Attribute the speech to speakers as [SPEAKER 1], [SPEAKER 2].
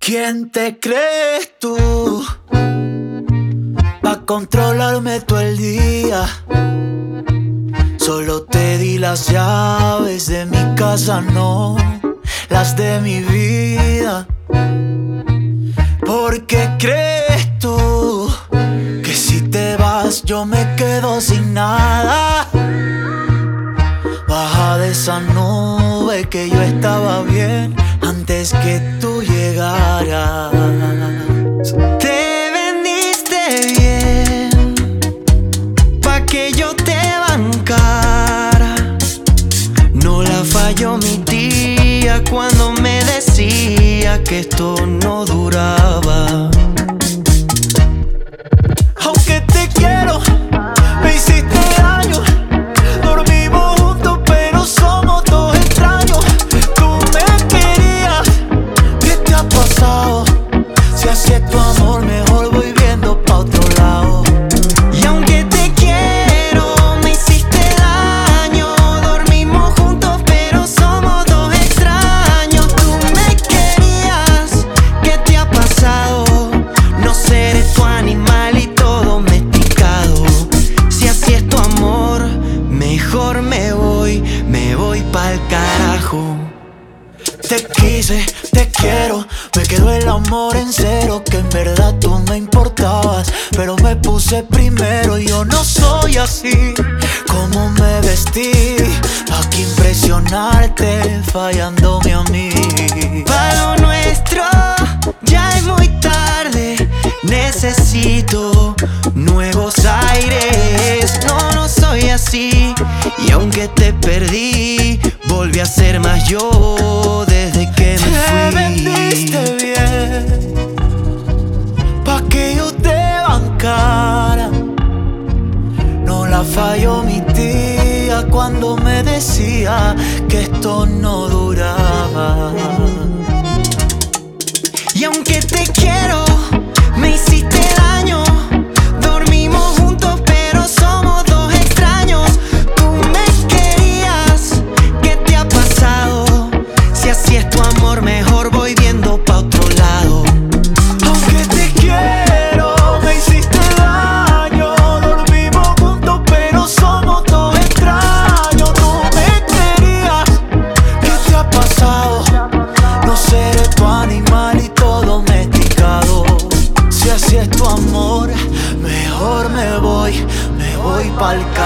[SPEAKER 1] ¿Quién te crees tú pa' controlarme todo el día? Solo te di las llaves de mi casa, no las de mi vida. ¿Por qué crees tú que si te vas yo me quedo sin nada? Baja de esa nube que yo estaba bien antes que tú llegaras.
[SPEAKER 2] Te vendiste bien pa' que yo te bancara. No la falló mi tía cuando me decía que esto no duraba.
[SPEAKER 1] Aunque te quiero, me hiciste daño. Dormimos juntos pero somos dos extraños. Tú me querías, ¿qué te ha pasado? Si así es tu amor, mejor voy viendo pa' otro lado.
[SPEAKER 2] Y aunque te quiero, me hiciste daño. Dormimos juntos pero somos dos extraños. Tú me querías, ¿qué te ha pasado? No seré tu animalito domesticado. Si así es tu amor, mejor me voy pa'l carajo.
[SPEAKER 1] Te quise, te quiero, me quedó el amor en cero. Que en verdad tú me importabas, pero me puse primero. Yo no soy así, como me vestí, pa' que impresionarte, fallándome a mí.
[SPEAKER 2] Pa' lo nuestro ya es muy tarde. Necesito nuevos aires. No soy así. Y aunque te perdí, volví a ser más yo desde que me fui.
[SPEAKER 1] Te vendiste bien pa' que yo te bancara. No la falló mi tía cuando me decía que esto no duraba.
[SPEAKER 2] Y aunque te quiero, me hiciste daño. Dormimos juntos pero somos dos extraños. Tú me querías, ¿qué te ha pasado? Si así es tu amor, mejor voy viendo pa' otro lado.
[SPEAKER 1] Aunque te quiero, me hiciste daño. Dormimos juntos pero somos dos extraños. Tú me querías, ¿qué te ha pasado? No seré tu animalito domesticado. Si así es tu amor, mejor me voy pa'l carajo.